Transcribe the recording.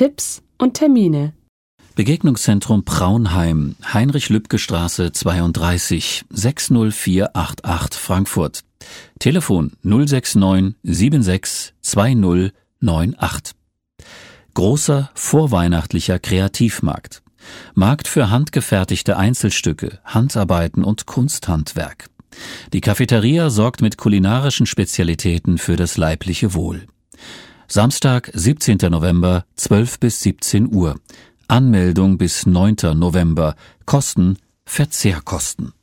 Tipps und Termine. Begegnungszentrum Praunheim, Heinrich-Lübke-Straße 32, 60488 Frankfurt. Telefon 069 76 2098. Großer vorweihnachtlicher Kreativmarkt. Markt für handgefertigte Einzelstücke, Handarbeiten und Kunsthandwerk. Die Cafeteria sorgt mit kulinarischen Spezialitäten für das leibliche Wohl. Samstag, 17. November, 12 bis 17 Uhr. Anmeldung bis 9. November. Kosten Verzehrkosten.